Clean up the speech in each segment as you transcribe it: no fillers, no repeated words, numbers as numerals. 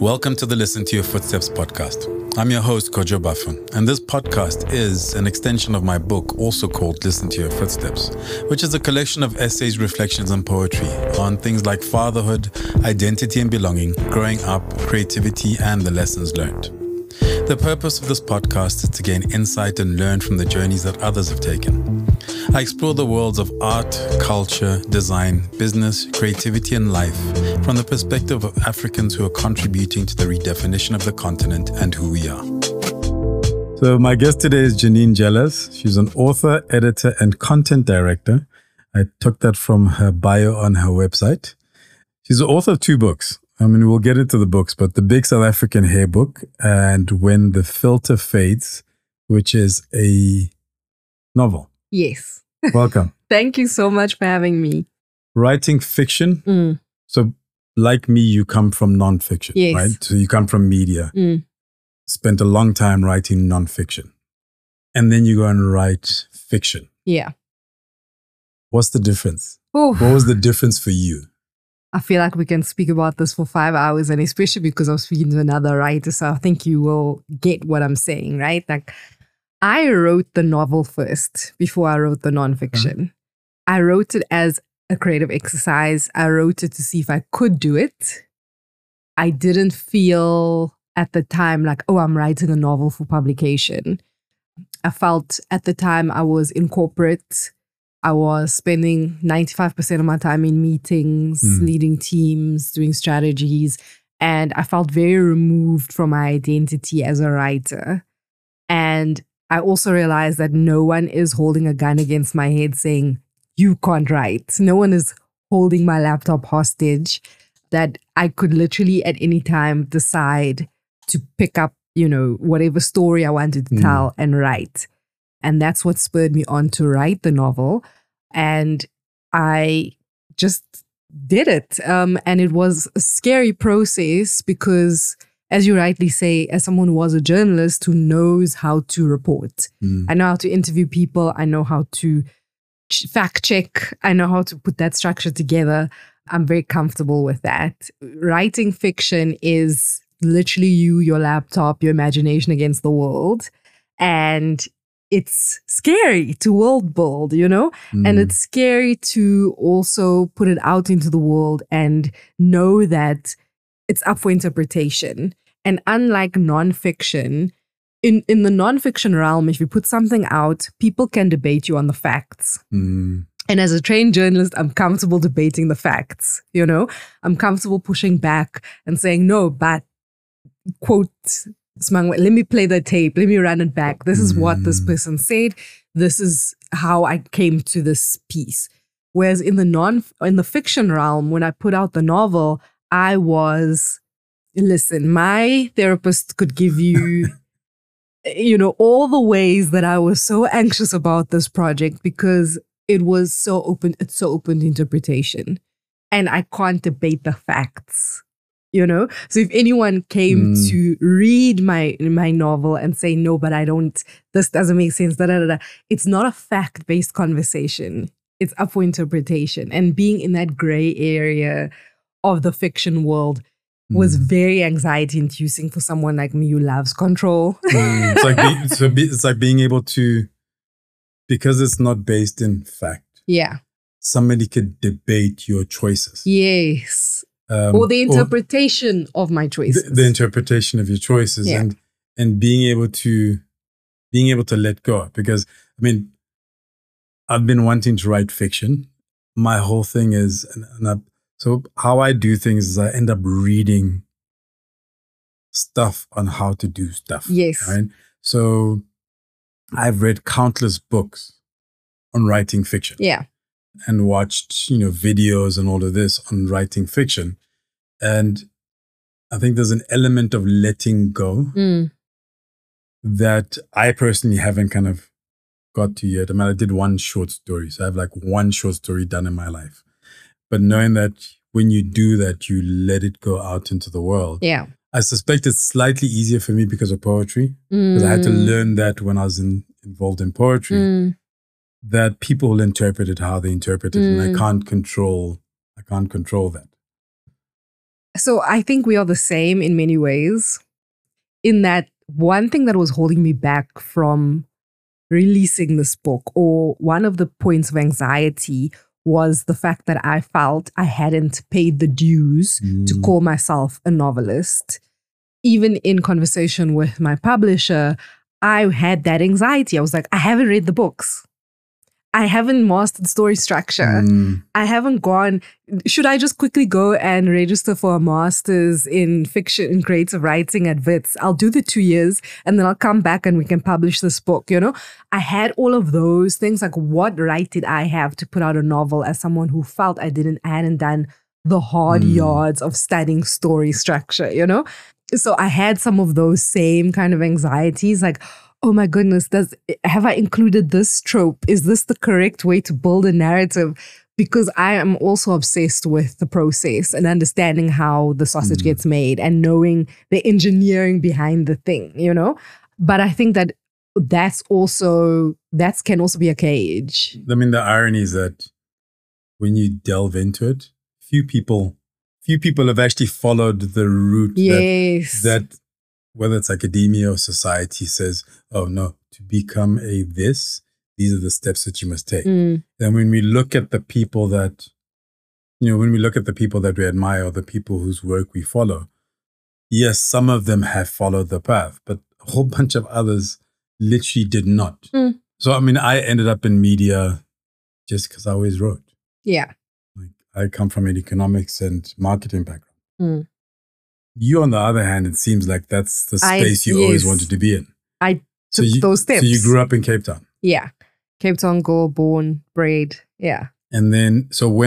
Welcome to the Listen to Your Footsteps podcast. I'm your host, Kojo Buffon, and this podcast is an extension of my book, also called Listen to Your Footsteps, which is a collection of essays, reflections, and poetry on things like fatherhood, identity and belonging, growing up, creativity, and the lessons learned. The purpose of this podcast is to gain insight and learn from the journeys that others have taken. I explore the worlds of art, culture, design, business, creativity, and life from the perspective of Africans who are contributing to the redefinition of the continent and who we are. So my guest today is Janine Jealous. She's an author, editor, and content director. I took that from her bio on her website. She's the author of 2 books. We'll get into the books, but The Big South African Hair Book and When the Filter Fades, which is a novel. Yes. Welcome. Thank you so much for having me. Writing fiction. So like me, you come from nonfiction, yes. right? So you come from media. Spent a long time writing nonfiction. And then you go and write fiction. Yeah. What's the difference? Oof. What was the difference for you? I feel like we can speak about this for 5 hours, and especially because I'm speaking to another writer, so I think you will get what I'm saying, right? Like, I wrote the novel first before I wrote the nonfiction. I wrote it as a creative exercise. I wrote it to see if I could do it. I didn't feel at the time like, oh, I'm writing a novel for publication. I felt at the time I was in corporate. I was spending 95% of my time in meetings, leading teams, doing strategies, and I felt very removed from my identity as a writer. And I also realized that no one is holding a gun against my head saying, you can't write. No one is holding my laptop hostage, that I could literally at any time decide to pick up, whatever story I wanted to tell and write. And that's what spurred me on to write the novel. And I just did it. And it was a scary process because, as you rightly say, as someone who was a journalist who knows how to report, I know how to interview people. I know how to fact check. I know how to put that structure together. I'm very comfortable with that. Writing fiction is literally you, your laptop, your imagination against the world. And it's scary to world build, and it's scary to also put it out into the world and know that it's up for interpretation. And unlike nonfiction, in the nonfiction realm, if you put something out, people can debate you on the facts. And as a trained journalist, I'm comfortable debating the facts, I'm comfortable pushing back and saying, no, but quote, let me play the tape. Let me run it back. This is what this person said. This is how I came to this piece. Whereas in the fiction realm, when I put out the novel, I was, listen, my therapist could give you, all the ways that I was so anxious about this project because it was so open. It's so open to interpretation, and I can't debate the facts. So if anyone came to read my novel and say, no, but this doesn't make sense, it's not a fact-based conversation. It's up for interpretation. And being in that gray area of the fiction world was very anxiety-inducing for someone like me who loves control. It's like being able to, because it's not based in fact. Yeah. Somebody could debate your choices. Yes. Or the interpretation of my choices. The interpretation of your choices, and being able to let go. Because I've been wanting to write fiction. My whole thing is, so how I do things is I end up reading stuff on how to do stuff. Yes. Right. So I've read countless books on writing fiction. Yeah. And watched, videos and all of this on writing fiction. And I think there's an element of letting go that I personally haven't kind of got to yet. I did one short story. So I have like one short story done in my life. But knowing that when you do that, you let it go out into the world. Yeah. I suspect it's slightly easier for me because of poetry. Because I had to learn that when I was involved in poetry. That people will interpret it how they interpret it, and I can't control that. So I think we are the same in many ways, in that one thing that was holding me back from releasing this book, or one of the points of anxiety, was the fact that I felt I hadn't paid the dues to call myself a novelist. Even in conversation with my publisher, I had that anxiety. I was like, I haven't read the books. I haven't mastered story structure. I haven't gone. Should I just quickly go and register for a master's in fiction and creative writing at WITS? I'll do the 2 years and then I'll come back and we can publish this book. You know, I had all of those things. Like, what right did I have to put out a novel as someone who felt I hadn't done the hard yards of studying story structure, you know? So I had some of those same kind of anxieties, like, oh my goodness, have I included this trope? Is this the correct way to build a narrative? Because I am also obsessed with the process and understanding how the sausage gets made and knowing the engineering behind the thing, you know? But I think that can also be a cage. I mean, the irony is that when you delve into it, few people have actually followed the route that whether it's academia or society says, oh no, to become these are the steps that you must take. Then when we look at the people that, when we look at the people that we admire or the people whose work we follow, yes, some of them have followed the path, but a whole bunch of others literally did not. So, I mean, I ended up in media just because I always wrote. Yeah. Like, I come from an economics and marketing background. You, on the other hand, it seems like that's the space you always wanted to be in. I took those steps. So you grew up in Cape Town? Yeah. Cape Town, girl, born, bred. Yeah. And then,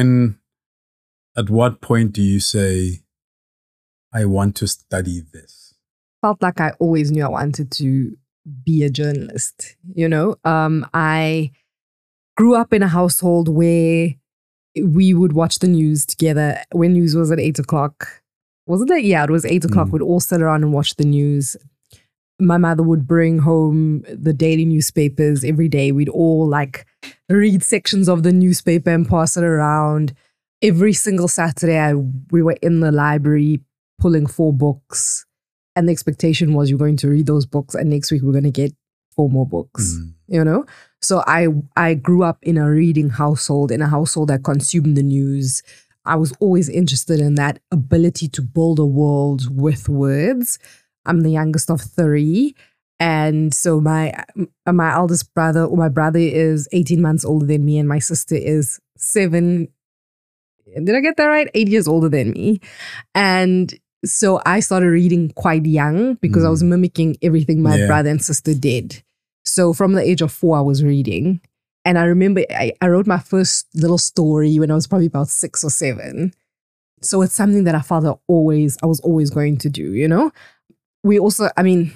at what point do you say, I want to study this? Felt like I always knew I wanted to be a journalist. You know, I grew up in a household where we would watch the news together when news was at 8 o'clock. Wasn't it? Yeah, it was 8 o'clock. We'd all sit around and watch the news. My mother would bring home the daily newspapers every day. We'd all read sections of the newspaper and pass it around. Every single Saturday, we were in the library pulling 4 books. And the expectation was you're going to read those books and next week we're going to get 4 more books, you know? So I grew up in a reading household, in a household that consumed the news. I was always interested in that ability to build a world with words. I'm the youngest of 3. And so my eldest brother, or my brother, is 18 months older than me, and my sister is 7. Did I get that right? 8 years older than me. And so I started reading quite young because I was mimicking everything my brother and sister did. So from the age of 4, I was reading. And I remember I wrote my first little story when I was probably about 6 or 7. So it's something that I felt I was always going to do, you know? We also, I mean,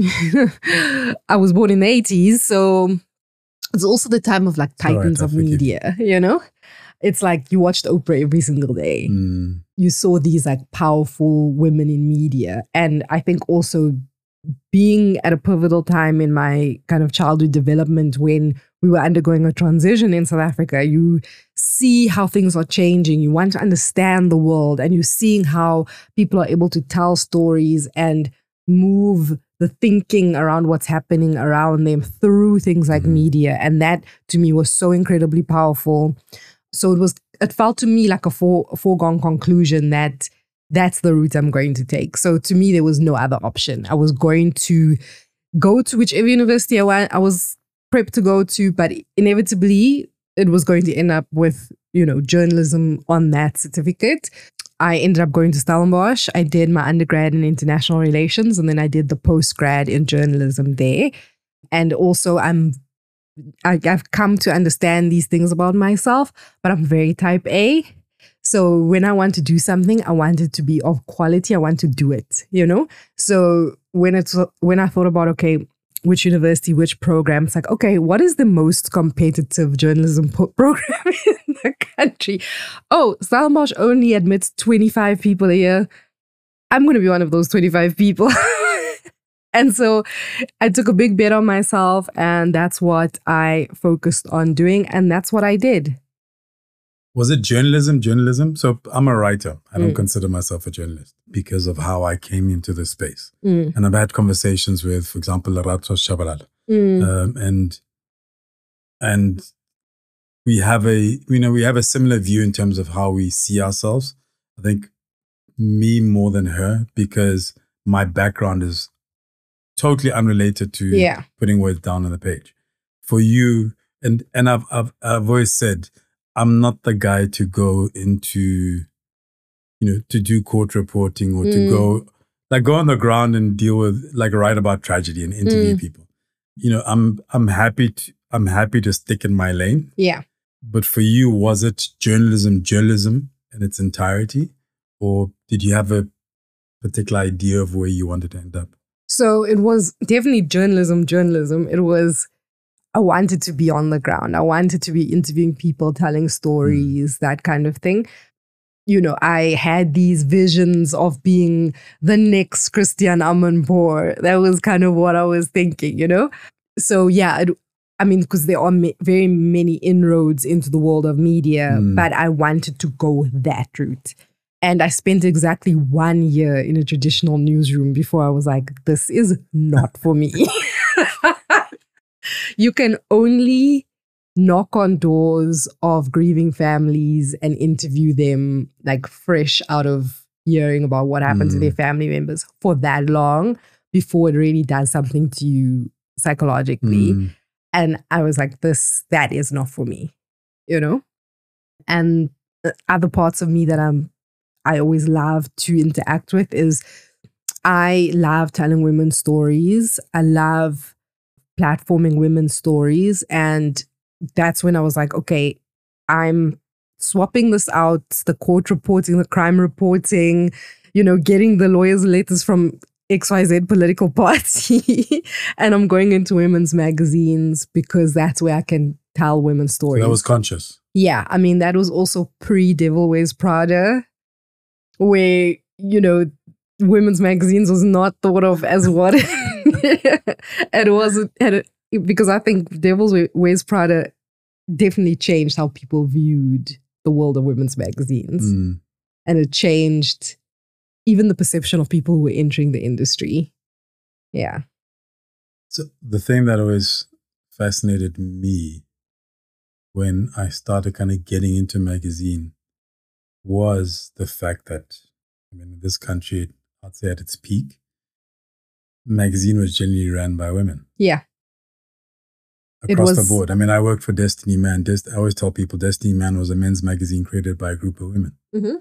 I was born in the 80s, so it's also the time of titans of media, you know? It's like you watched Oprah every single day. You saw these powerful women in media. And I think also being at a pivotal time in my kind of childhood development when we were undergoing a transition in South Africa, you see how things are changing. You want to understand the world, and you're seeing how people are able to tell stories and move the thinking around what's happening around them through things like media. And that to me was so incredibly powerful. So it felt to me like a foregone conclusion that that's the route I'm going to take. So to me, there was no other option. I was going to go to whichever university I was prepped to go to, but inevitably it was going to end up with, journalism on that certificate. I ended up going to Stellenbosch. I did my undergrad in international relations, and then I did the postgrad in journalism there. And also I've come to understand these things about myself, but I'm very type A. So when I want to do something, I want it to be of quality. I want to do it, So when I thought about, okay, which university, which program, it's like, okay, what is the most competitive journalism program in the country? Oh, Stellenbosch only admits 25 people a year. I'm going to be one of those 25 people. And so I took a big bet on myself, and that's what I focused on doing. And that's what I did. Was it journalism? So I'm a writer. I don't consider myself a journalist because of how I came into this space. And I've had conversations with, for example, Lerato Shabalala. And we have a similar view in terms of how we see ourselves. I think me more than her, because my background is totally unrelated to putting words down on the page. For you, and I've always said, I'm not the guy to go into, to do court reporting or to go on the ground and deal with, write about tragedy and interview people. I'm happy to stick in my lane. Yeah. But for you, was it journalism in its entirety? Or did you have a particular idea of where you wanted to end up? So it was definitely journalism. It was, I wanted to be on the ground. I wanted to be interviewing people, telling stories, that kind of thing. I had these visions of being the next Christian Amanpour. That was kind of what I was thinking, So yeah, because there are very many inroads into the world of media, but I wanted to go that route. And I spent exactly 1 year in a traditional newsroom before I was like, this is not for me. You can only knock on doors of grieving families and interview them fresh out of hearing about what happened to their family members for that long before it really does something to you psychologically. And I was like, that is not for me, And other parts of me that I always love to interact with is I love telling women's stories. I love platforming women's stories. And that's when I was like, okay, I'm swapping this out, the court reporting, the crime reporting, getting the lawyers' letters from XYZ political party. And I'm going into women's magazines because that's where I can tell women's stories. So that was conscious. Yeah. That was also pre-Devil Wears Prada, where, women's magazines was not thought of as what it wasn't. Because I think Devil Wears Prada definitely changed how people viewed the world of women's magazines. And it changed even the perception of people who were entering the industry. Yeah. So the thing that always fascinated me when I started kind of getting into magazine was the fact that, in this country, I'd say at its peak, magazine was generally ran by women. Yeah. Across the board. I worked for Destiny Man. I always tell people Destiny Man was a men's magazine created by a group of women.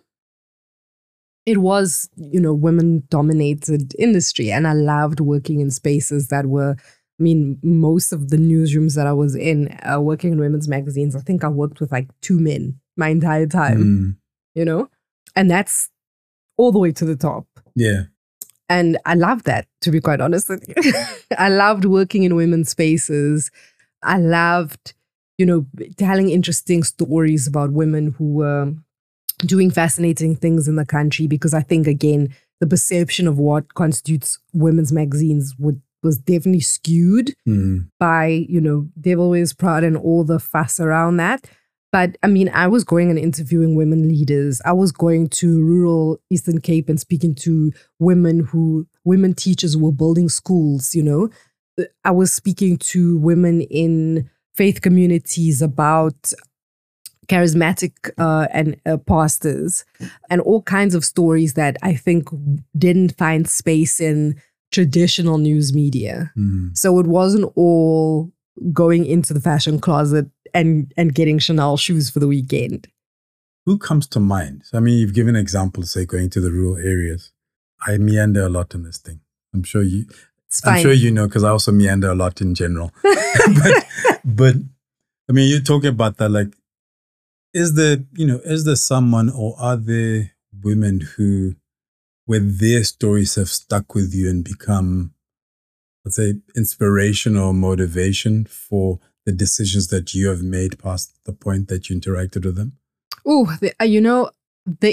It was, women-dominated industry. And I loved working in spaces that were, most of the newsrooms that I was in, working in women's magazines, I think I worked with 2 men my entire time, And that's all the way to the top. Yeah. And I loved that, to be quite honest with you. I loved working in women's spaces. I loved, telling interesting stories about women who were doing fascinating things in the country, because I think, again, the perception of what constitutes women's magazines was definitely skewed by, Devil Wears Prada and all the fuss around that. But I was going and interviewing women leaders. I was going to rural Eastern Cape and speaking to women teachers who were building schools, I was speaking to women in faith communities about charismatic and pastors, and all kinds of stories that I think didn't find space in traditional news media. So it wasn't all going into the fashion closet and getting Chanel shoes for the weekend. Who comes to mind? You've given examples, say, going to the rural areas. I meander a lot in this thing. I'm sure you know, because I also meander a lot in general. but you're talking about that, is there someone, or are there women where their stories have stuck with you and become, let's say, inspiration or motivation for the decisions that you have made past the point that you interacted with them? Oh, the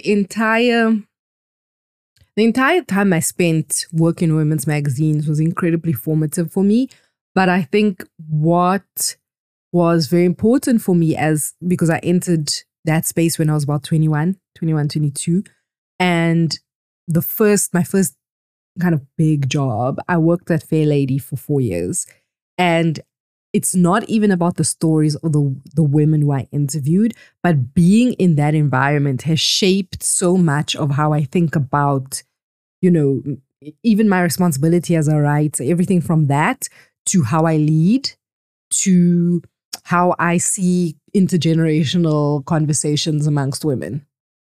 entire time I spent working in women's magazines was incredibly formative for me. But I think what was very important for me, because I entered that space when I was about 21, 22. And my first kind of big job, I worked at Fair Lady for 4 years. And it's not even about the stories of the women who I interviewed, but being in that environment has shaped so much of how I think about, even my responsibility as a writer, everything from that to how I lead, to how I see intergenerational conversations amongst women.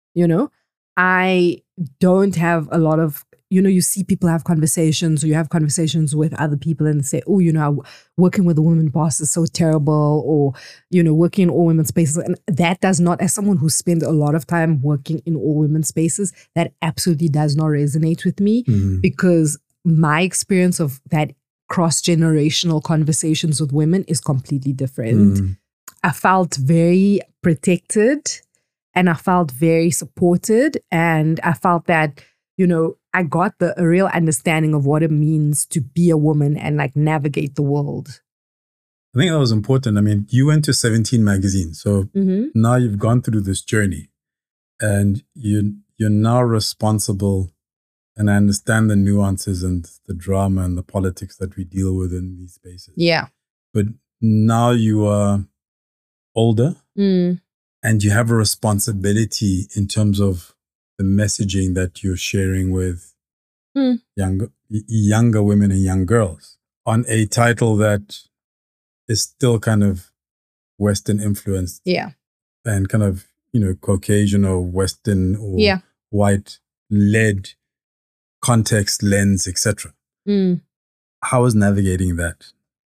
I don't have a lot of, you see people have conversations, or you have conversations with other people and say, oh, working with a woman boss is so terrible, or, working in all women's spaces. And that does not, as someone who spent a lot of time working in all women's spaces, that absolutely does not resonate with me, because my experience of that cross-generational conversations with women is completely different. I felt very protected, and I felt very supported, and I felt that, I got a real understanding of what it means to be a woman and like navigate the world. I think that was important. I mean, you went to 17 magazine, so now you've gone through this journey, and you're now responsible. And I understand the nuances and the drama and the politics that we deal with in these spaces. Yeah. But now you are older, and you have a responsibility in terms of the messaging that you're sharing with younger women and young girls on a title that is still kind of Western influenced. Yeah. And kind of, Caucasian or Western or white led context, lens, etc. How is navigating that?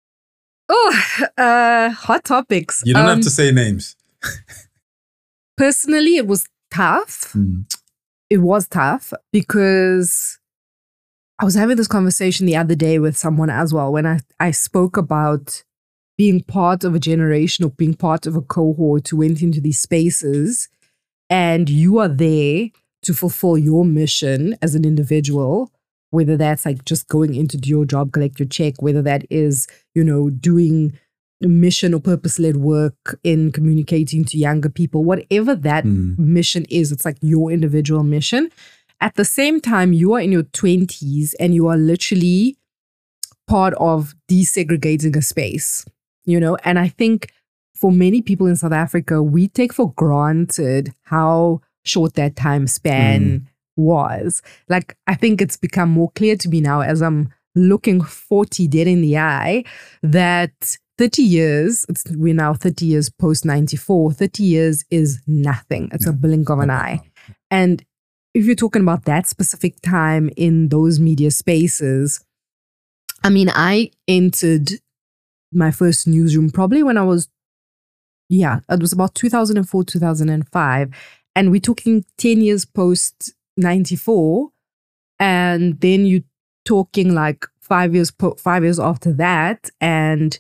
Oh, hot topics. You don't have to say names. Personally, it was tough. It was tough because I was having this conversation the other day with someone as well, when I spoke about being part of a generation or being part of a cohort who went into these spaces, and you are there to fulfill your mission as an individual, whether that's like just going in to do your job, collect your check, whether that is, doing mission or purpose-led work in communicating to younger people, whatever that mission is, it's like your individual mission. At the same time, you are in your 20s and you are literally part of desegregating a space, and I think for many people in South Africa, we take for granted how short that time span was. Like, I think it's become more clear to me now as I'm looking 40 dead in the eye that 30 years, we're now 30 years post 94, 30 years is nothing. It's a blink of an eye. And if you're talking about that specific time in those media spaces, I mean, I entered my first newsroom probably when I was, it was about 2004, 2005. And we're talking 10 years post 94. And then you're talking like 5 years after that. And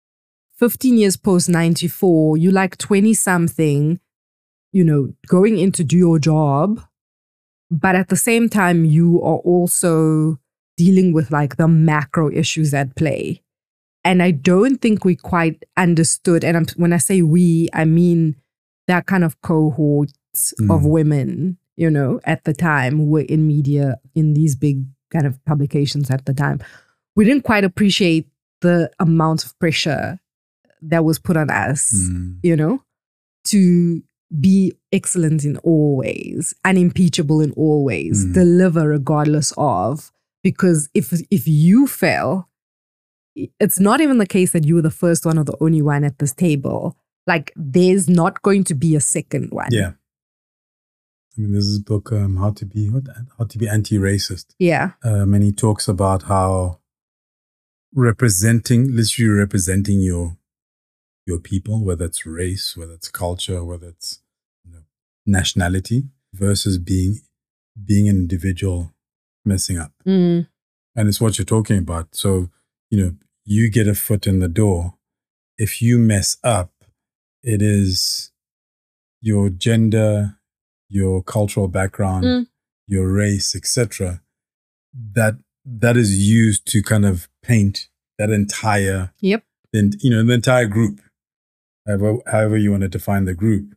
15 years post 94, you like 20 something, going in to do your job. But at the same time, you are also dealing with like the macro issues at play. And I don't think we quite understood. And when I say we, I mean that kind of cohort of women, at the time who were in media, in these big kind of publications at the time. We didn't quite appreciate the amount of pressure that was put on us, to be excellent in all ways, unimpeachable in all ways, deliver regardless of, because if you fail, it's not even the case that you were the first one or the only one at this table. Like, there's not going to be a second one. Yeah. I mean, there's this book, How to Be Anti-Racist. Yeah. And he talks about how literally representing your people, whether it's race, whether it's culture, whether it's nationality, versus being an individual messing up. And it's what you're talking about. So, you get a foot in the door. If you mess up, it is your gender, your cultural background, your race, etc. That is used to kind of paint that entire, the entire group, however you want to define the group.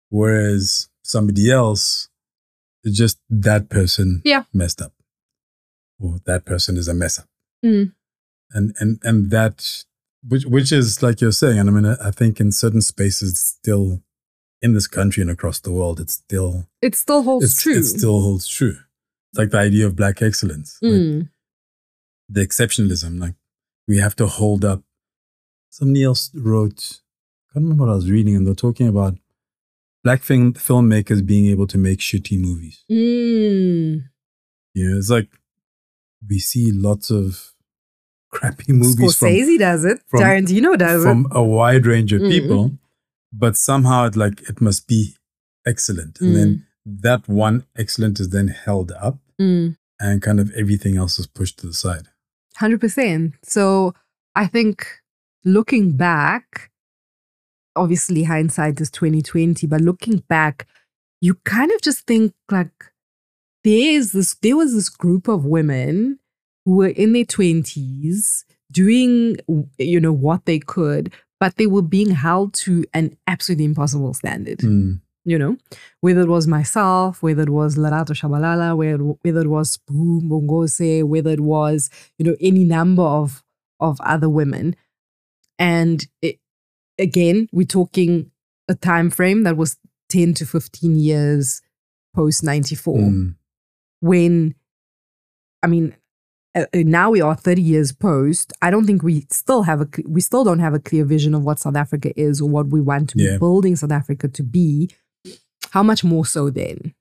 Whereas somebody else, it's just that person messed up. Or that person is a mess up. Mm. And that, which is like you're saying, and I mean, I think in certain spaces still in this country and across the world, it still holds true. It still holds true. It's like the idea of black excellence, like the exceptionalism. Like we have to hold up. Somebody else wrote, I can't remember what I was reading, and they're talking about black filmmakers being able to make shitty movies. You know, it's like we see lots of crappy movies. Scorsese does it. Tarantino does it. From a wide range of people, but somehow it must be excellent. And then that one excellent is then held up and kind of everything else is pushed to the side. 100%. So I think looking back, obviously hindsight is 2020, but looking back, you kind of just think like there was this group of women who were in their 20s doing, you know, what they could, but they were being held to an absolutely impossible standard. You know, whether it was myself, whether it was Lerato Shabalala, whether it was Sbu Mbongose, whether it was, you know, any number of other women. And again, we're talking a time frame that was 10 to 15 years post 94. When, I mean, now we are 30 years post. I don't think we still don't have a clear vision of what South Africa is or what we want to be building South Africa to be. How much more so then?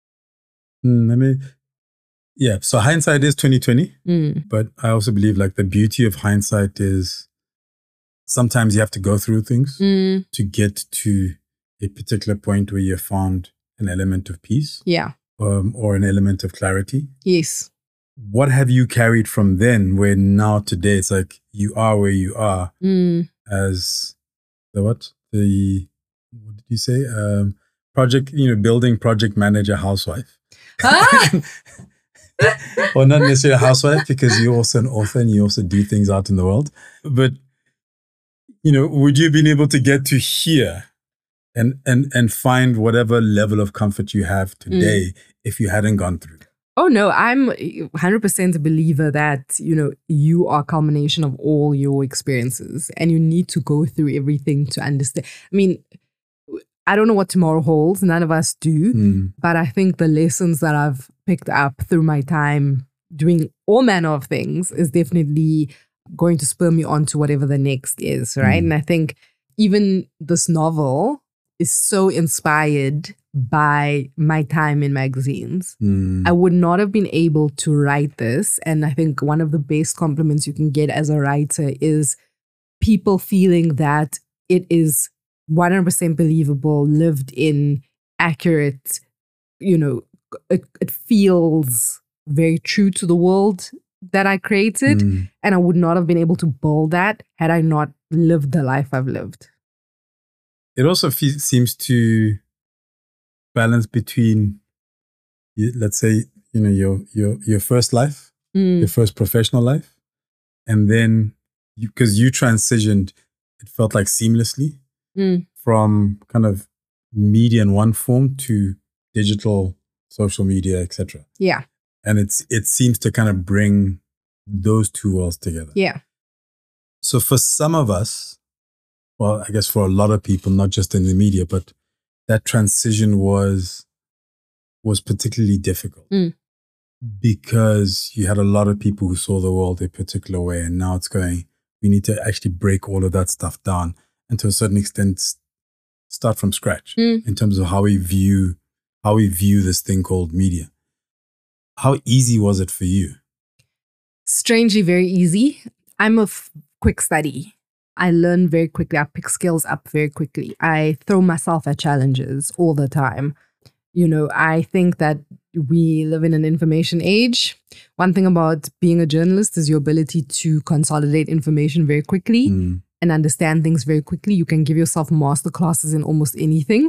So hindsight is 2020, but I also believe like the beauty of hindsight is sometimes you have to go through things to get to a particular point where you found an element of peace. Yeah. Or an element of clarity. Yes. What have you carried from then where now today it's like you are where you are as what did you say? Building project manager housewife. Or not necessarily a housewife because you're also an author and you also do things out in the world. But, you know, would you have been able to get to here and find whatever level of comfort you have today if you hadn't gone through? Oh, no, I'm 100% a believer that, you know, you are a culmination of all your experiences and you need to go through everything to understand. I mean, I don't know what tomorrow holds. None of us do. But I think the lessons that I've picked up through my time doing all manner of things is definitely going to spur me on to whatever the next is, right? And I think even this novel is so inspired by my time in magazines. I would not have been able to write this. And I think one of the best compliments you can get as a writer is people feeling that it is 100% believable, lived in, accurate, you know, it feels very true to the world that I created. And I would not have been able to build that had I not lived the life I've lived. It also seems to balance between, let's say, you know, your first life, your first professional life, and then because you transitioned, it felt like seamlessly from kind of media in one form to digital, social media, etc. Yeah, and it seems to kind of bring those two worlds together. Yeah. So for some of us, well, I guess for a lot of people, not just in the media, but that transition was particularly difficult because you had a lot of people who saw the world a particular way, and now it's going, we need to actually break all of that stuff down and to a certain extent start from scratch in terms of how we view this thing called media. How easy was it for you? Strangely, very easy. I'm a quick study. I learn very quickly. I pick skills up very quickly. I throw myself at challenges all the time. You know, I think that we live in an information age. One thing about being a journalist is your ability to consolidate information very quickly and understand things very quickly. You can give yourself master classes in almost anything.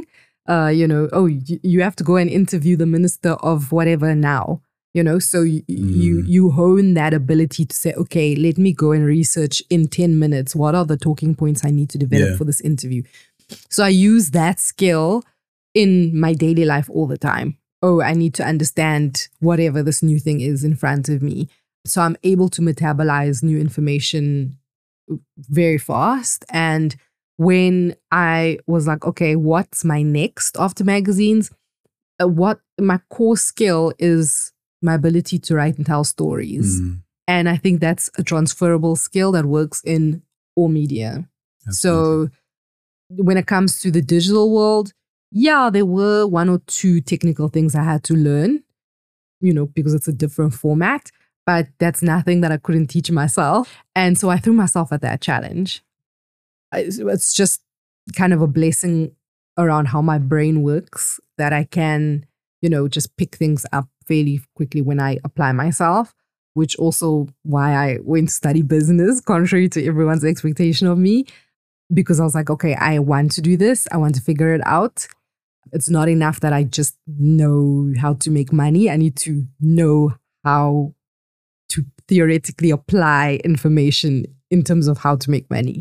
You have to go and interview the minister of whatever now. You know, so you hone that ability to say, okay, let me go and research in 10 minutes. What are the talking points I need to develop for this interview? So I use that skill in my daily life all the time. Oh, I need to understand whatever this new thing is in front of me. So I'm able to metabolize new information very fast. And when I was like, okay, what's my next after magazines? What my core skill is my ability to write and tell stories. And I think that's a transferable skill that works in all media. Absolutely. So when it comes to the digital world, yeah, there were one or two technical things I had to learn, because it's a different format, but that's nothing that I couldn't teach myself. And so I threw myself at that challenge. It's just kind of a blessing around how my brain works that I can, just pick things up fairly quickly when I apply myself, which also why I went to study business, contrary to everyone's expectation of me, because I was like, okay, I want to do this. I want to figure it out. It's not enough that I just know how to make money. I need to know how to theoretically apply information in terms of how to make money.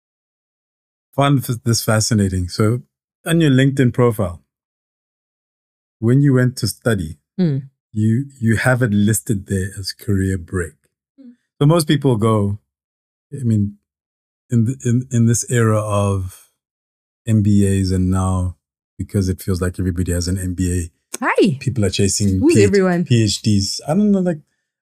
Found this fascinating. So on your LinkedIn profile, when you went to study, you have it listed there as career break. So most people go, I mean, in this era of MBAs and now, because it feels like everybody has an MBA. Hi. People are chasing everyone? PhDs. I don't know, like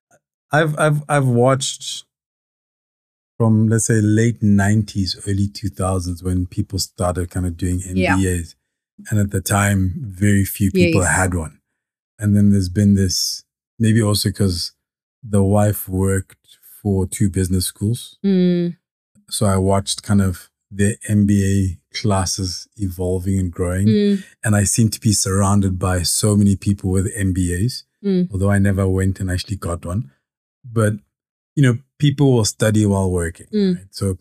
I've watched from, let's say, late 90s, early 2000s when people started kind of doing MBAs. Yeah. And at the time, very few people had one. And then there's been this, maybe also because the wife worked for 2 business schools. So I watched kind of the MBA classes evolving and growing. And I seem to be surrounded by so many people with MBAs, although I never went and actually got one. But, people will study while working. Right? So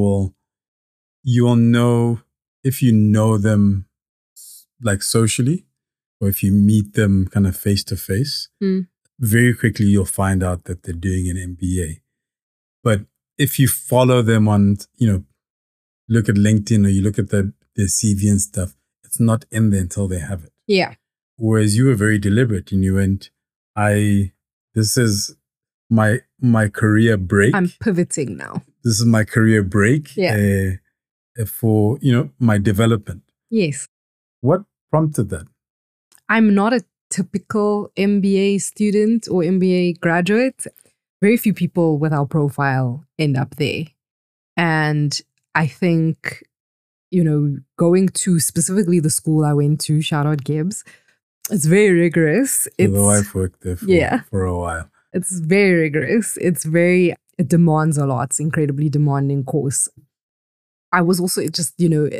you will know, if you know them like socially, or if you meet them kind of face to face, very quickly you'll find out that they're doing an MBA. But if you follow them on, look at LinkedIn or you look at their CV and stuff, it's not in there until they have it. Yeah. Whereas you were very deliberate and you went, this is my career break. I'm pivoting now. This is my career break for, my development. Yes. What prompted that? I'm not a typical MBA student or MBA graduate. Very few people with our profile end up there. And I think, going to specifically the school I went to, shout out Gibbs, it's very rigorous. The wife worked there for a while. It's very rigorous. It demands a lot. It's an incredibly demanding course. I was also just,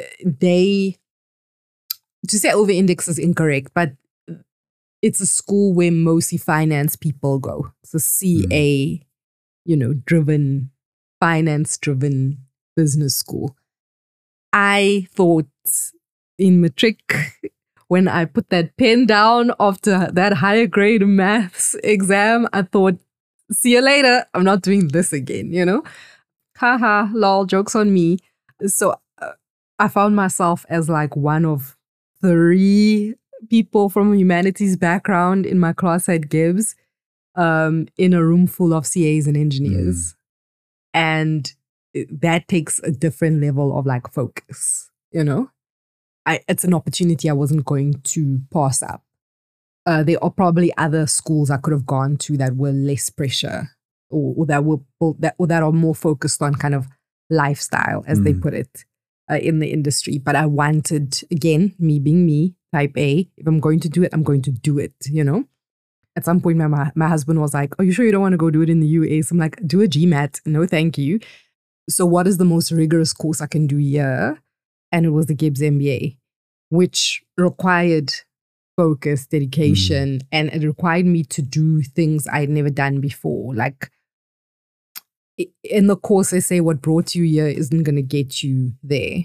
to say over-index is incorrect, but it's a school where mostly finance people go. It's a CA, driven, finance-driven business school. I thought in matric, when I put that pen down after that higher grade maths exam, I thought, see you later. I'm not doing this again, Haha, lol, joke's on me. So I found myself as like one of 3 people from a humanities background in my class at Gibbs, in a room full of CAs and engineers. And that takes a different level of like focus, it's an opportunity I wasn't going to pass up. There are probably other schools I could have gone to that were less pressure or that are more focused on kind of lifestyle, as they put it, in the industry. But I wanted, again, me being me, type A, if I'm going to do it, I'm going to do it, At some point, my husband was like, are you sure you don't want to go do it in the US? I'm like, do a GMAT. No, thank you. So what is the most rigorous course I can do here? And it was the Gibbs MBA, which required focus, dedication, and it required me to do things I'd never done before. Like, in the course, they say what brought you here isn't going to get you there,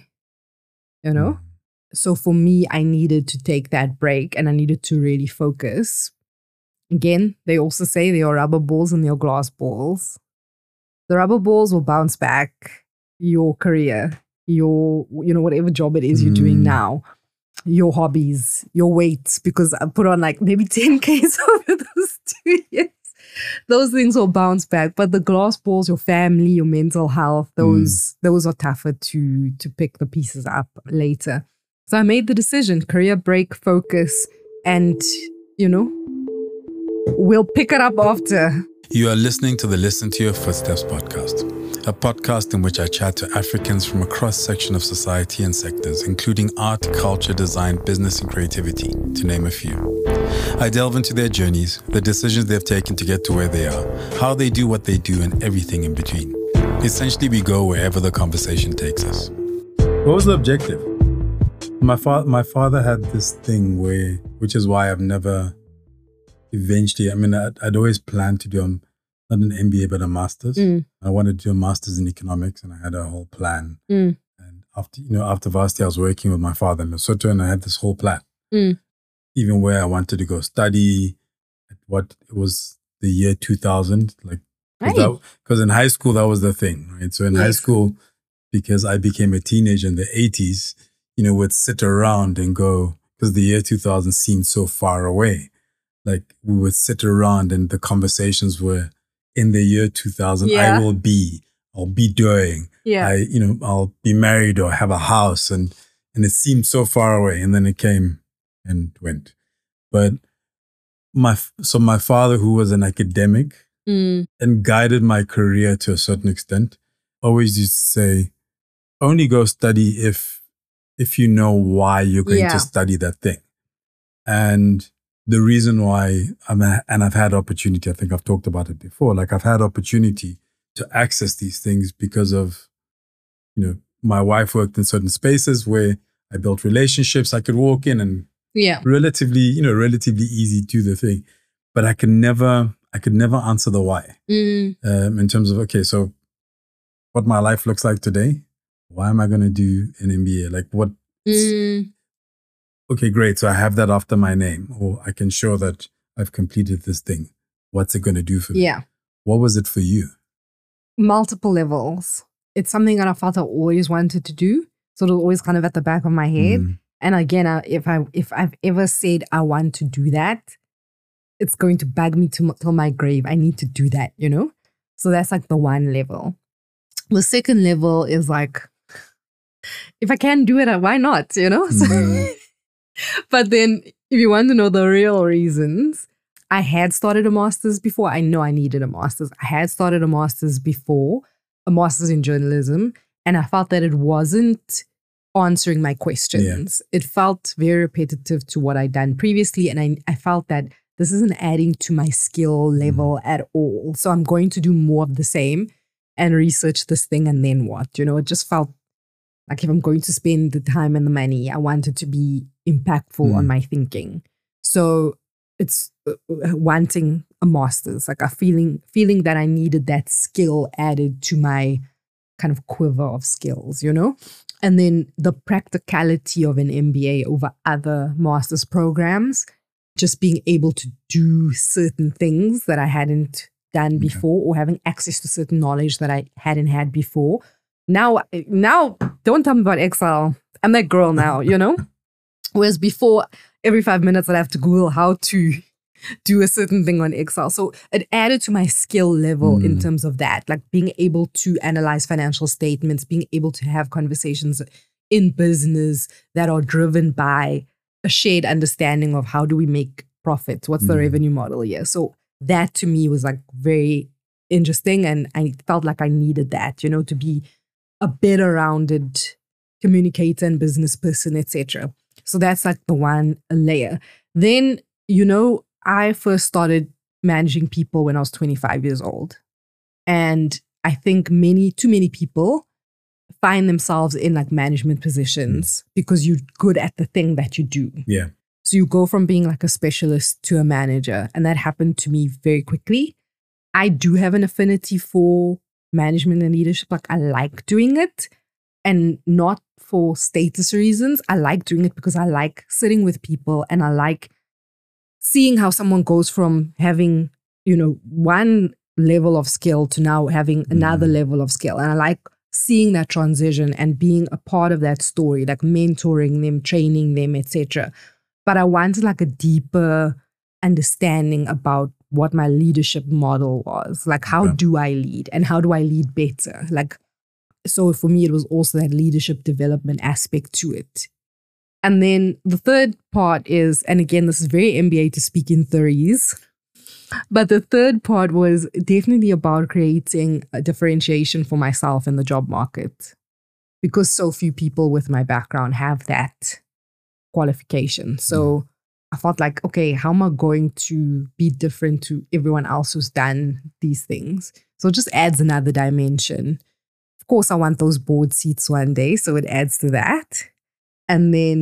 So for me, I needed to take that break and I needed to really focus. Again, they also say there are rubber balls and there are glass balls. The rubber balls will bounce back your career, your, whatever job it is you're doing now. your hobbies, your weight, because I put on like maybe 10 Ks over those 2 years. Those things will bounce back. But the glass balls, your family, your mental health, those are tougher to pick the pieces up later. So I made the decision, career break, focus, and, we'll pick it up after. You are listening to the Listen to Your Footsteps podcast, a podcast in which I chat to Africans from a cross-section of society and sectors, including art, culture, design, business, and creativity, to name a few. I delve into their journeys, the decisions they've taken to get to where they are, how they do what they do, and everything in between. Essentially, we go wherever the conversation takes us. What was the objective? My father had this thing which is why I've never eventually, I'd always planned to do not an MBA, but a master's. I wanted to do a master's in economics, and I had a whole plan. And after varsity, I was working with my father in Lesotho, and I had this whole plan. Even where I wanted to go study, what it was the year 2000, because in high school that was the thing, right? So in high school, because I became a teenager in the 80s, would sit around and go, because the year 2000 seemed so far away. Like we would sit around and the conversations were in the year 2000, I'll be doing, I'll be married or have a house, and it seemed so far away, and then it came and went. But my father, who was an academic and guided my career to a certain extent, always used to say, only go study if you know why you're going to study that thing. And the reason why I've had opportunity, I think I've talked about it before, like I've had opportunity to access these things because of, my wife worked in certain spaces where I built relationships. I could walk in and relatively easy do the thing, but I could never answer the why in terms of, okay, so what my life looks like today, why am I going to do an MBA? Like what? Okay, great. So I have that after my name, or I can show that I've completed this thing. What's it going to do for me? Yeah. What was it for you? Multiple levels. It's something that I felt I always wanted to do. So it was always kind of at the back of my head. And again, if I've ever said I want to do that, it's going to bug me till my grave. I need to do that, So that's like the one level. The second level is like, if I can do it, why not, So, but then if you want to know the real reasons, I had started a master's before. I know I needed a master's. I had started a master's before, a master's in journalism, and I felt that it wasn't answering my questions. It felt very repetitive to what I'd done previously, and I felt that this isn't adding to my skill level at all. So I'm going to do more of the same and research this thing, and then what? It just felt like if I'm going to spend the time and the money, I wanted to be impactful on my thinking. So it's wanting a master's, like a feeling that I needed that skill added to my kind of quiver of skills, And then the practicality of an MBA over other master's programs, just being able to do certain things that I hadn't done before, or having access to certain knowledge that I hadn't had before. Now, don't tell me about Excel. I'm that girl now, Whereas before, every 5 minutes I'd have to Google how to do a certain thing on Excel. So it added to my skill level in terms of that, like being able to analyze financial statements, being able to have conversations in business that are driven by a shared understanding of how do we make profits? What's the revenue model here? So that to me was like very interesting, and I felt like I needed that, to be a better rounded communicator and business person, etc. So that's like the one layer. Then, I first started managing people when I was 25 years old. And I think too many people find themselves in like management positions because you're good at the thing that you do. Yeah. So you go from being like a specialist to a manager. And that happened to me very quickly. I do have an affinity for management and leadership. Like I like doing it, and not for status reasons. I like doing it because I like sitting with people, and I like seeing how someone goes from having, one level of skill to now having another level of skill. And I like seeing that transition and being a part of that story, like mentoring them, training them, etc. But I wanted like a deeper understanding about what my leadership model was. Like, how do I lead and how do I lead better? Like, so for me, it was also that leadership development aspect to it. And then the third part is, and again, this is very MBA to speak in theories, but the third part was definitely about creating a differentiation for myself in the job market, because so few people with my background have that qualification. So I felt like, okay, how am I going to be different to everyone else who's done these things? So it just adds another dimension. Of course, I want those board seats one day, so it adds to that. And then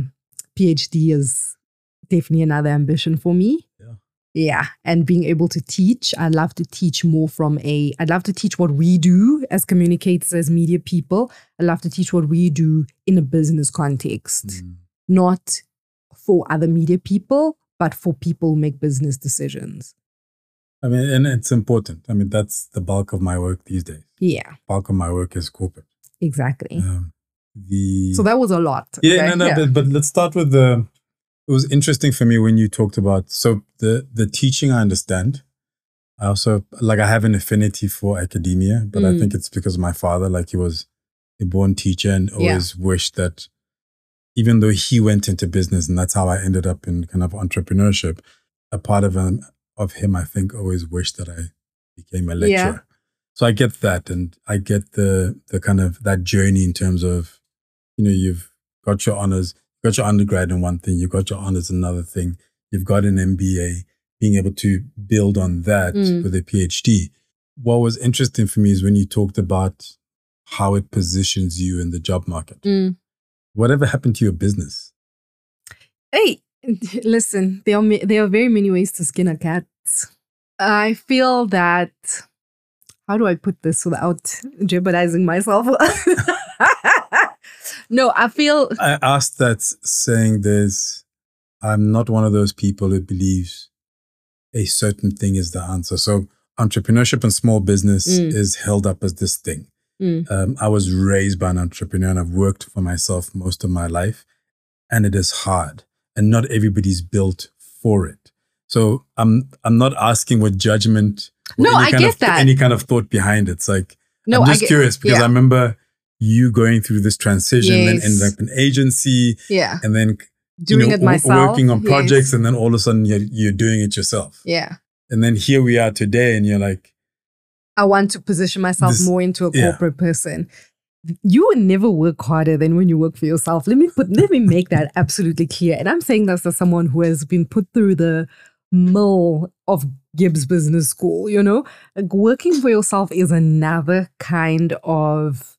PhD is definitely another ambition for me. Yeah. And being able to teach. I'd love to teach more I'd love to teach what we do as communicators, as media people. I'd love to teach what we do in a business context, not for other media people, but for people who make business decisions. I mean, and it's important. I mean, that's the bulk of my work these days. Yeah. Bulk of my work is corporate. Exactly. So that was a lot. Yeah, okay? But let's start with it was interesting for me when you talked about, so the teaching I understand. I also, like, I have an affinity for academia, but I think it's because my father, like, he was a born teacher and always wished that, even though he went into business, and that's how I ended up in kind of entrepreneurship, a part of him, I think, always wished that I became a lecturer. Yeah. So I get that, and I get the kind of that journey in terms of, you know, you've got your honors, you got your undergrad in one thing, you've got your honors in another thing, you've got an MBA, being able to build on that with a PhD. What was interesting for me is when you talked about how it positions you in the job market. Whatever happened to your business? Hey, listen, there are very many ways to skin a cat. I feel that, how do I put this without jeopardizing myself? No, I asked that saying I'm not one of those people who believes a certain thing is the answer. So entrepreneurship and small business is held up as this thing. I was raised by an entrepreneur and I've worked for myself most of my life, and it is hard and not everybody's built for it. So I'm not asking with judgment or any kind of thought behind it. It's like, I'm just curious because I remember you going through this transition and ended up in agency and then doing it myself, working on projects, and then all of a sudden you're doing it yourself. Yeah. And then here we are today and you're like, I want to position myself more into a corporate person. You would never work harder than when you work for yourself. Let me make that absolutely clear. And I'm saying this as someone who has been put through the mill of Gibbs Business School, you know? Like, working for yourself is another kind of,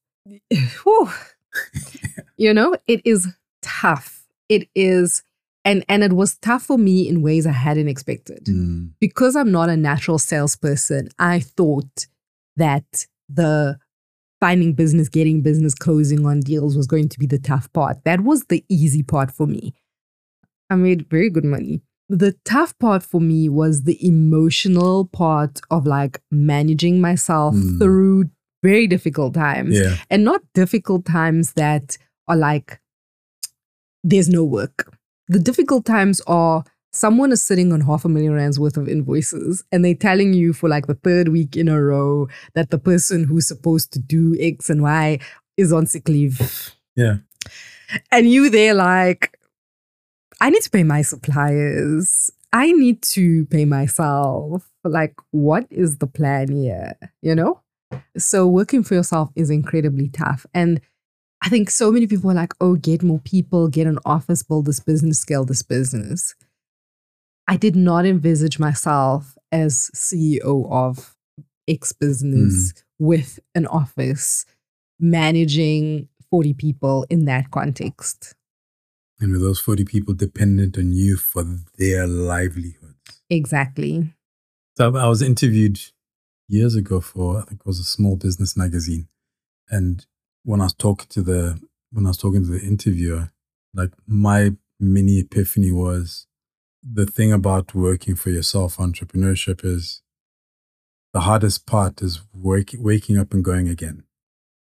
you know, it is tough. It is, and it was tough for me in ways I hadn't expected. Because I'm not a natural salesperson, I thought that the finding business, getting business, closing on deals was going to be the tough part. That was the easy part for me. I made very good money. The tough part for me was the emotional part of like managing myself through very difficult times. And not difficult times that are like, there's no work. The difficult times are someone is sitting on R500,000 worth of invoices and they're telling you for like the third week in a row that the person who's supposed to do X and Y is on sick leave. Yeah. And you there like, I need to pay my suppliers. I need to pay myself. Like, what is the plan here? You know? So working for yourself is incredibly tough. And I think so many people are like, oh, get more people, get an office, build this business, scale this business. I did not envisage myself as CEO of X business with an office, managing 40 people in that context. And with those 40 people dependent on you for their livelihoods. Exactly. So I was interviewed years ago for, I think it was a small business magazine. And when I was talking to the interviewer, like my mini epiphany was the thing about working for yourself, entrepreneurship, is the hardest part is waking up and going again.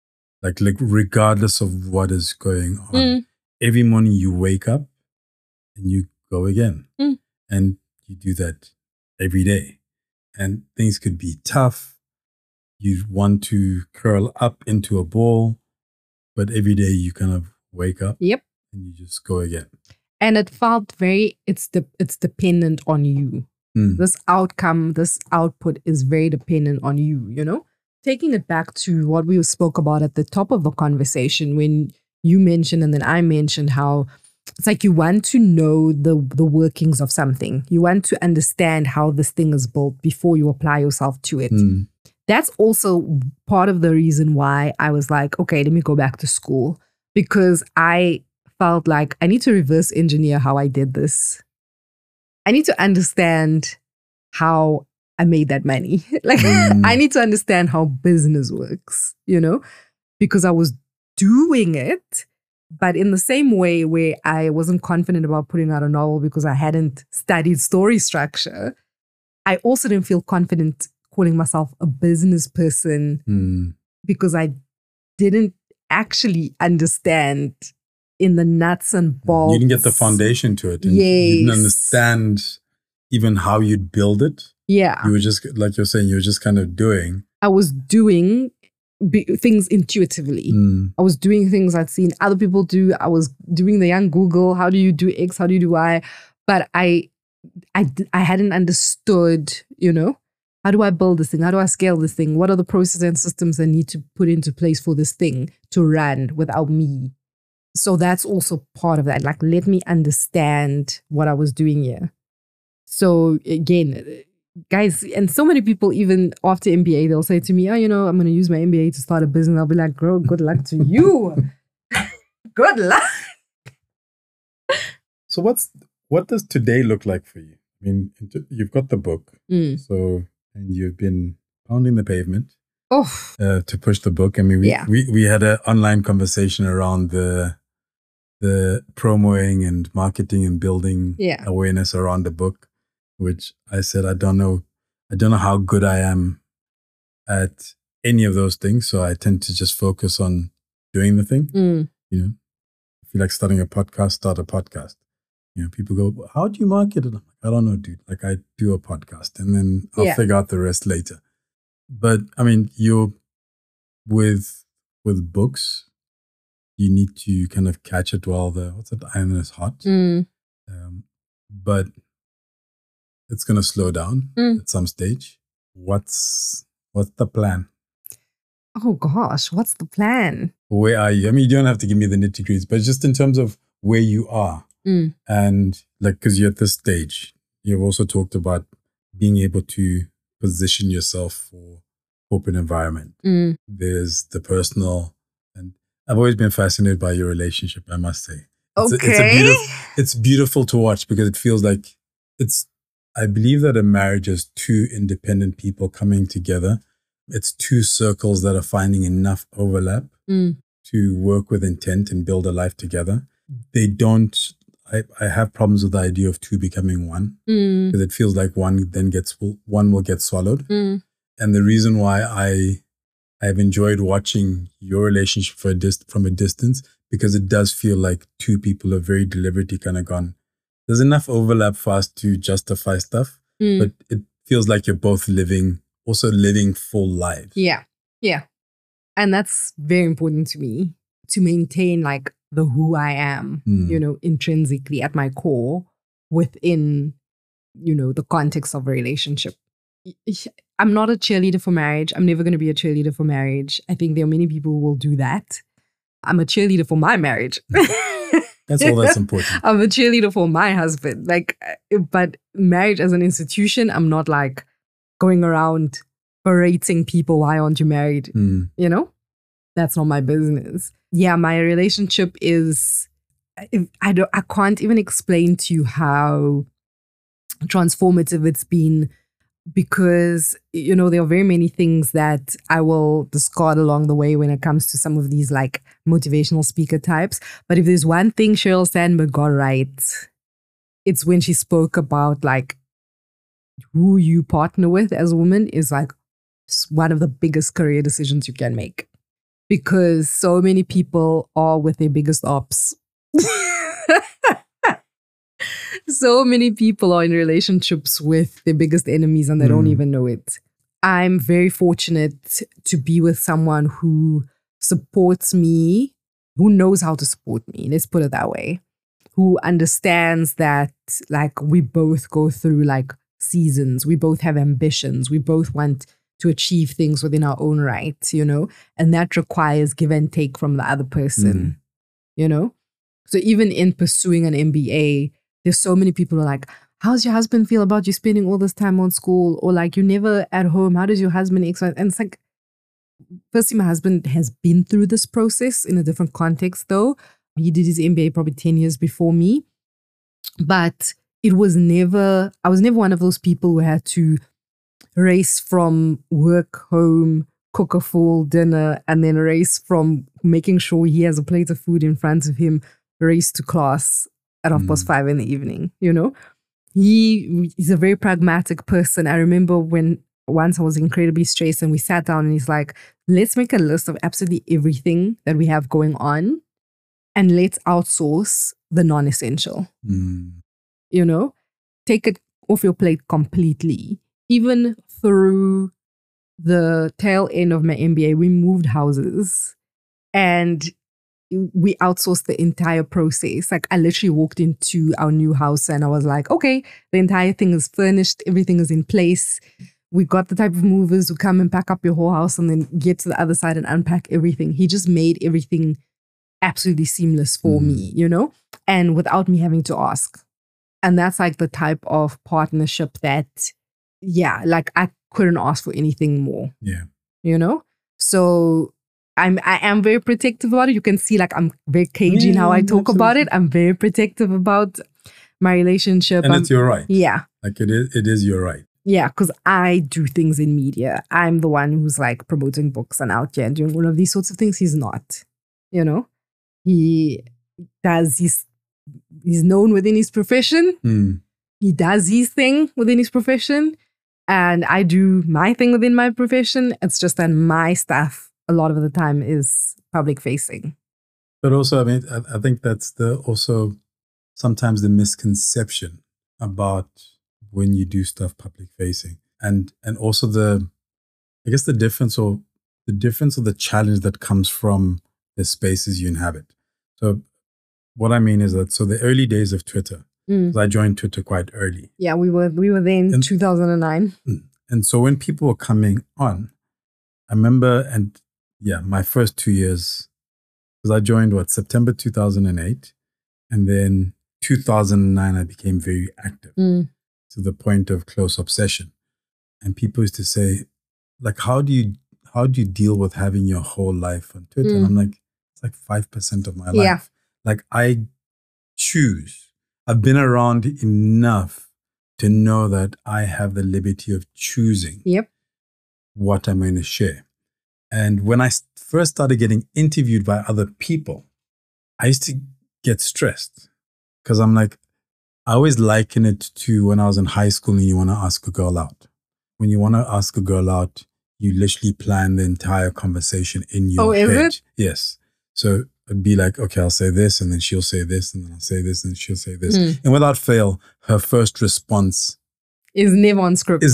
Like regardless of what is going on, every morning you wake up and you go again. And you do that every day. And things could be tough. You want to curl up into a ball, but every day you kind of wake up. Yep. And you just go again. And it felt it's dependent on you. This outcome, this output is very dependent on you, you know? Taking it back to what we spoke about at the top of the conversation, when you mentioned and then I mentioned how it's like you want to know the workings of something. You want to understand how this thing is built before you apply yourself to it. That's also part of the reason why I was like, okay, let me go back to school, because I felt like I need to reverse engineer how I did this. I need to understand how I made that money. I need to understand how business works, you know, because I was doing it, but in the same way where I wasn't confident about putting out a novel because I hadn't studied story structure, I also didn't feel confident calling myself a business person because I didn't actually understand in the nuts and bolts. You didn't get the foundation to it. And you didn't understand even how you'd build it. Yeah. You were just, like you're saying, you were just kind of doing. I was doing things intuitively. I was doing things I'd seen other people do. I was doing the young Google, how do you do X, how do you do Y? But I hadn't understood, you know, how do I build this thing? How do I scale this thing? What are the processes and systems I need to put into place for this thing to run without me? So that's also part of that. Like, let me understand what I was doing here. So again, guys, and so many people, even after MBA, they'll say to me, oh, you know, I'm going to use my MBA to start a business. I'll be like, girl, good luck to you. Good luck. So what does today look like for you? I mean, you've got the book. So, and you've been pounding the pavement to push the book. I mean, we had an online conversation around the promoting and marketing and building awareness around the book, which I said, I don't know how good I am at any of those things. So I tend to just focus on doing the thing. You know, if you like starting a podcast, start a podcast. You know, people go, how do you market it? I'm like, I don't know, dude. Like, I do a podcast and then I'll figure out the rest later. But I mean, you're with books, you need to kind of catch it while the iron is hot. But it's going to slow down at some stage. What's the plan? Oh gosh, what's the plan? Where are you? I mean, you don't have to give me the nitty-gritties, but just in terms of where you are. And like, because you're at this stage, you've also talked about being able to position yourself for open environment. There's the personal, and I've always been fascinated by your relationship, I must say. It's beautiful to watch because it feels like I believe that a marriage is two independent people coming together. It's two circles that are finding enough overlap to work with intent and build a life together. They don't, I have problems with the idea of two becoming one because it feels like one will get swallowed. And the reason why I've enjoyed watching your relationship from a distance, because it does feel like two people have very deliberately kind of gone, there's enough overlap for us to justify stuff, but it feels like you're both living full lives. Yeah. And that's very important to me, to maintain like the who I am, you know, intrinsically at my core within, you know, the context of a relationship. I'm not a cheerleader for marriage. I'm never going to be a cheerleader for marriage. I think there are many people who will do that. I'm a cheerleader for my marriage. That's all that's important. I'm a cheerleader for my husband. Like, but marriage as an institution, I'm not like going around berating people, why aren't you married? You know, that's not my business. Yeah, my relationship is, I can't even explain to you how transformative it's been, because, you know, there are very many things that I will discard along the way when it comes to some of these like motivational speaker types. But if there's one thing Sheryl Sandberg got right, it's when she spoke about like who you partner with as a woman is like one of the biggest career decisions you can make. because so many people are with their biggest ops. So many people are in relationships with their biggest enemies and they don't even know it. I'm very fortunate to be with someone who supports me, who knows how to support me. Let's put it that way. Who understands that like we both go through like seasons. We both have ambitions. We both want to achieve things within our own right, you know, and that requires give and take from the other person, you know? So even in pursuing an MBA, there's so many people who are like, how's your husband feel about you spending all this time on school? Or like, you're never at home. How does your husband exercise? And it's like, firstly, my husband has been through this process in a different context though. He did his MBA probably 10 years before me. But it was never, I was never one of those people who had to race from work home, cook a full dinner, and then race from making sure he has a plate of food in front of him, race to class at 5:30 in the evening, you know? He's a very pragmatic person. I remember when once I was incredibly stressed and we sat down and he's like, let's make a list of absolutely everything that we have going on and let's outsource the non-essential. You know? Take it off your plate completely. Even through the tail end of my MBA, we moved houses and we outsourced the entire process. Like I literally walked into our new house and I was like, okay, the entire thing is furnished. Everything is in place. We got the type of movers who come and pack up your whole house and then get to the other side and unpack everything. He just made everything absolutely seamless for me, you know, and without me having to ask. And that's like the type of partnership that, yeah, like I couldn't ask for anything more. Yeah. You know? So I am very protective about it. You can see like I'm very cagey in how I talk about it. I'm very protective about my relationship. And it's your right. Yeah. Like it is your right. Yeah, because I do things in media. I'm the one who's like promoting books and out here and doing all of these sorts of things. He's not, you know? He's known within his profession. He does his thing within his profession. And I do my thing within my profession. It's just that my stuff a lot of the time is public facing. But also, I mean, I think that's also sometimes the misconception about when you do stuff public facing, and also the difference or the challenge that comes from the spaces you inhabit. So what I mean is that, so the early days of Twitter, because I joined Twitter quite early. Yeah, we were there in 2009. And so when people were coming on, I remember, my first 2 years, because I joined September 2008, and then 2009 I became very active to the point of close obsession. And people used to say, like, how do you deal with having your whole life on Twitter? And I'm like, it's like 5% of my life. Yeah. Like I choose. I've been around enough to know that I have the liberty of choosing what I'm going to share. And when I first started getting interviewed by other people, I used to get stressed because I'm like, I always liken it to when I was in high school and you want to ask a girl out. When you want to ask a girl out, you literally plan the entire conversation in your head. Is it? Yes. So it'd be like, okay, I'll say this, and then she'll say this, and then I'll say this, and she'll say this. And without fail, her first response is never on script.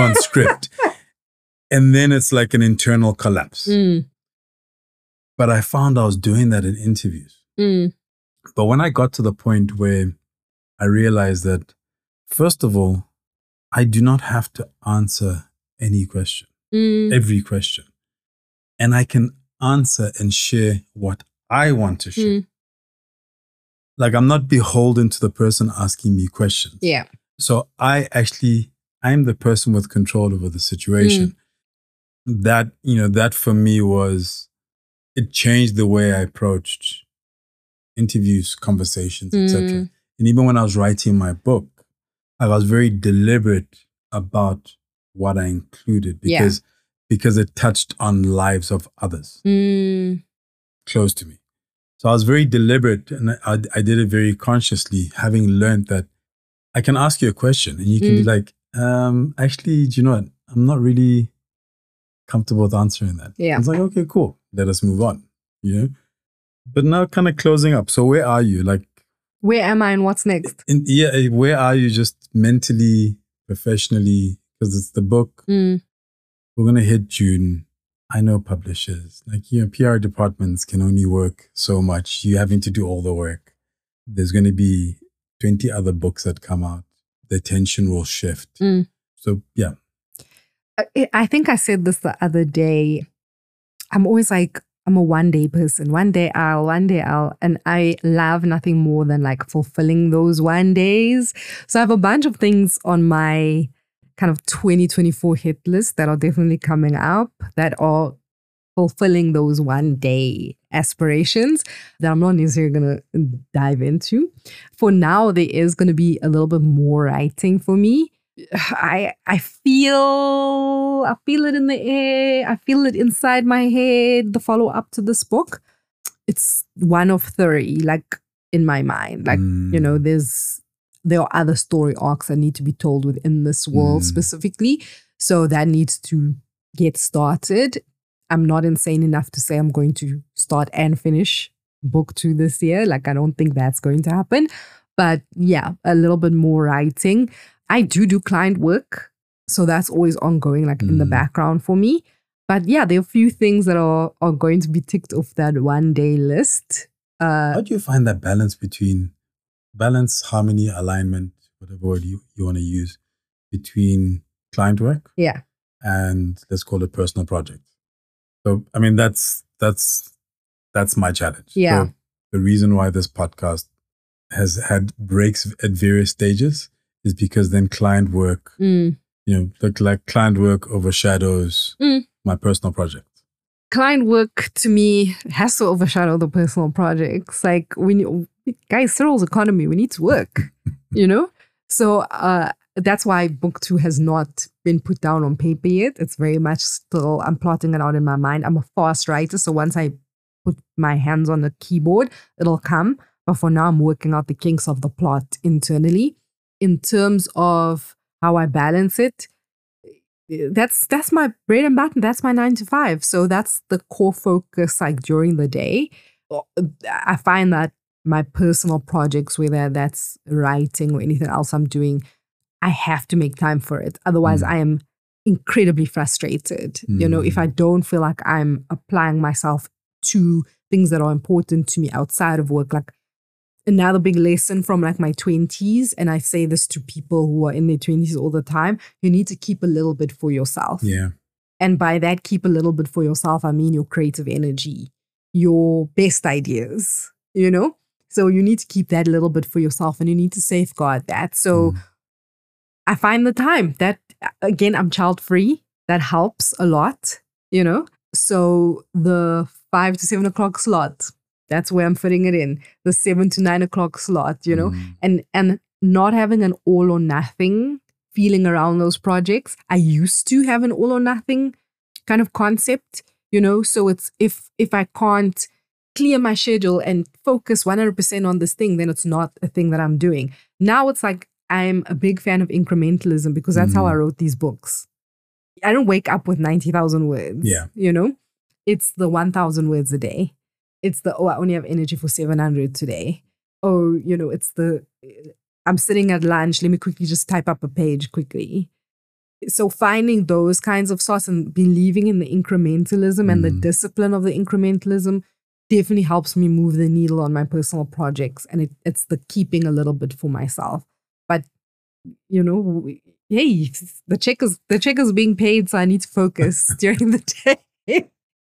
And then it's like an internal collapse. But I found I was doing that in interviews. But when I got to the point where I realized that, first of all, I do not have to answer any question, every question. And I can answer and share what I want to share. Like I'm not beholden to the person asking me questions. Yeah. So I'm the person with control over the situation. That, that for me it changed the way I approached interviews, conversations, etc. And even when I was writing my book, I was very deliberate about what I included because it touched on lives of others close to me. So I was very deliberate, and I did it very consciously, having learned that I can ask you a question and you can be like, actually, do you know what? I'm not really comfortable with answering that. Yeah. It's like, okay, cool. let us move on, you know? But now kind of closing up. So where are you? Like, where am I and what's next? Where are you just mentally, professionally? Because it's the book. We're going to hit June. I know publishers, like, you know, PR departments can only work so much. You're having to do all the work. There's going to be 20 other books that come out. The tension will shift. So, yeah. I think I said this the other day. I'm always like, I'm a one-day person. One day I'll. And I love nothing more than like fulfilling those 1 days. So I have a bunch of things on my kind of 2024 hit list that are definitely coming up that are fulfilling those 1 day aspirations that I'm not necessarily going to dive into. For now, there is going to be a little bit more writing for me. I feel it in the air. I feel it inside my head. The follow up to this book, it's one of 30, like, in my mind. Like, you know, there are other story arcs that need to be told within this world specifically. So that needs to get started. I'm not insane enough to say I'm going to start and finish book 2 this year. Like, I don't think that's going to happen. But yeah, a little bit more writing. I do client work. So that's always ongoing, like in the background for me. But yeah, there are a few things that are going to be ticked off that 1 day list. How do you find that balance, harmony, alignment, whatever word you want to use, between client work and let's call it personal projects? So, I mean, that's my challenge. Yeah. So the reason why this podcast has had breaks at various stages is because then client work, you know, like client work overshadows my personal project. Client work to me has to overshadow the personal projects. Like, guys, Cyril's economy, we need to work, you know? So that's why book 2 has not been put down on paper yet. It's very much still, I'm plotting it out in my mind. I'm a fast writer. So once I put my hands on the keyboard, it'll come. But for now, I'm working out the kinks of the plot internally. In terms of how I balance it, that's my bread and butter. That's my 9 to 5. So that's the core focus, like, during the day. I find that my personal projects, whether that's writing or anything else I'm doing, I have to make time for it. Otherwise, I am incredibly frustrated. You know, if I don't feel like I'm applying myself to things that are important to me outside of work, like, another big lesson from like my 20s, and I say this to people who are in their 20s all the time, you need to keep a little bit for yourself. Yeah. And by that, keep a little bit for yourself, I mean your creative energy, your best ideas, you know? So you need to keep that little bit for yourself and you need to safeguard that. So I find the time that, again, I'm child free. That helps a lot, you know? So the 5 to 7 o'clock slot, that's where I'm fitting it in. The 7 to 9 o'clock slot, you know, and not having an all or nothing feeling around those projects. I used to have an all or nothing kind of concept, you know, so it's if I can't clear my schedule and focus 100% on this thing, then it's not a thing that I'm doing. Now it's like, I'm a big fan of incrementalism because that's how I wrote these books. I don't wake up with 90,000 words, you know, it's the 1,000 words a day. It's the, I only have energy for 700 today. Oh, you know, it's the, I'm sitting at lunch. Let me quickly just type up a page quickly. So finding those kinds of slots and believing in the incrementalism and the discipline of the incrementalism definitely helps me move the needle on my personal projects. And it's the keeping a little bit for myself. But, you know, hey, the check is being paid, so I need to focus during the day.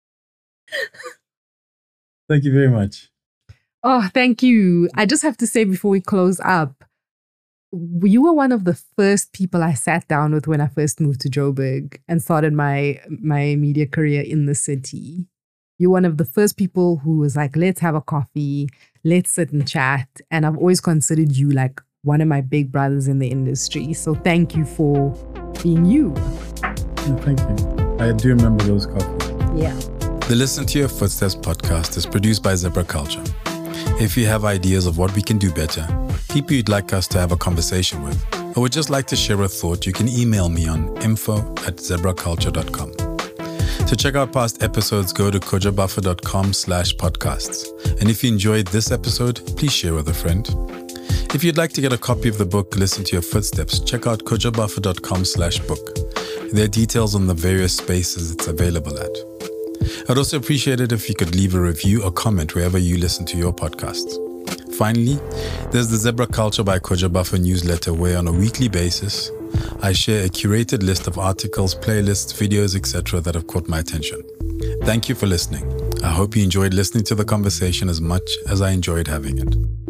Thank you very much. Oh, thank you. I just have to say before we close up, you were one of the first people I sat down with when I first moved to Joburg and started my media career in the city. You're one of the first people who was like, let's have a coffee, let's sit and chat. And I've always considered you like one of my big brothers in the industry. So thank you for being you. Thank you. I do remember those coffees. Yeah. The Listen to Your Footsteps podcast is produced by Zebra Culture. If you have ideas of what we can do better, people you'd like us to have a conversation with, or would just like to share a thought, you can email me on info@zebraculture.com. To check out past episodes, go to kojobuffer.com/podcasts. And if you enjoyed this episode, please share with a friend. If you'd like to get a copy of the book, Listen to Your Footsteps, check out kojobuffer.com/book. There are details on the various spaces it's available at. I'd also appreciate it if you could leave a review or comment wherever you listen to your podcasts. Finally, there's the Zebra Culture by Kojo Buffer newsletter, where on a weekly basis, I share a curated list of articles, playlists, videos, etc. that have caught my attention. Thank you for listening. I hope you enjoyed listening to the conversation as much as I enjoyed having it.